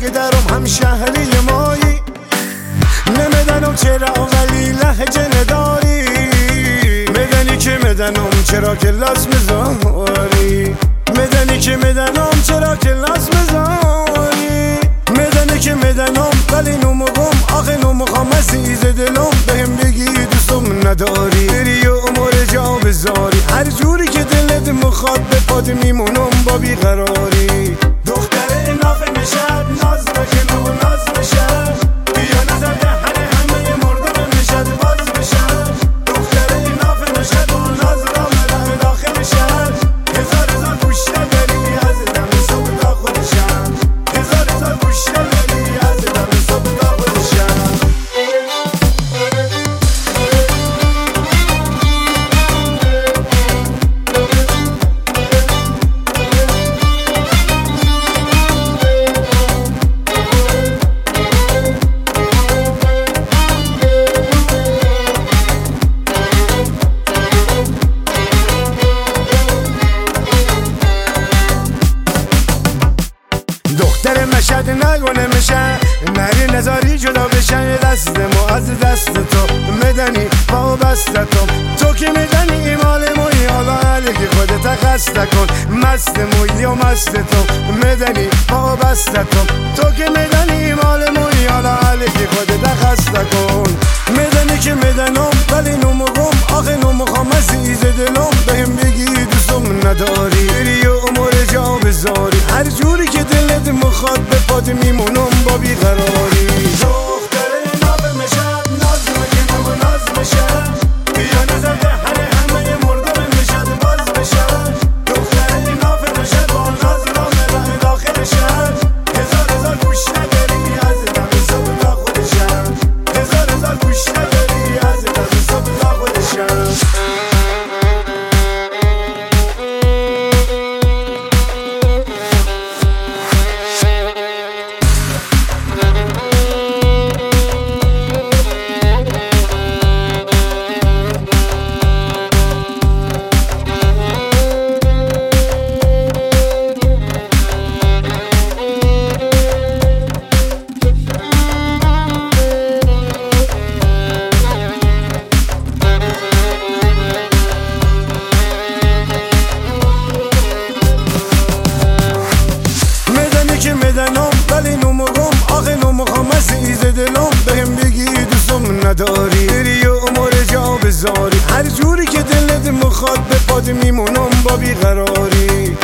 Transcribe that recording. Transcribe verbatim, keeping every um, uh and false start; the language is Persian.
اگه درم هم شهری مایی نمیدنم چرا ولی لحجه نداری میدنی که میدنم چرا کلاس میذاری میدنی که میدنم چرا کلاس میذاری میدنی که میدنم ولی نمگم آخه نمخوام عزیز دلم بهم بگی دوستم نداری بری و امور جا بذاری هر جوری که دلت مخواد به پات میمونم با بیقراری دختر ناف میشد ناز بکنه و ناز بشه بیا نظر دهنه همه مردم میشد باز بشه دختر ناف میشد و ناز را مدام داخل میشد هزار هزار گوشه بری از دم صبح تا خودشم هزار هزار گوشه بری از دم صبح تا خودشم دختر مشهد نگونه میشه نری نزاری جدا بشه دست مو از دست تو میدنی با بست تو تو که میدنی ایمال موی حالا علیه خودت خسته کن مست موی و مست تو میدنی با بست تو تو که میدنی ایمال موی حالا علیه خودت خسته کن میدنی که میدنم ولی نمگم آخه نمخوام عزیز دلم بهم بگی دوستم نداری بری و امور جا بذاری هر جوری که دلت مخواد به پات میمونم با بیقراری دختر ناف میشد ناز میکنه و ناز میشه بیا نظر دهنه همه مردم میشد باز بشه دختر ناف میشد و ناز را مدام داخل شد هزار هزار گوشه بری از دم صبح تا خودشم هزار هزار گوشه بری از دم صبح تا خودشم میدنم ولی نمگم آخه نمخوام عزیز دلم بهم بگی دوستم نداری بری و امور جا بذاری هر جوری که دلت مخواد به پات میمونم با بیقراری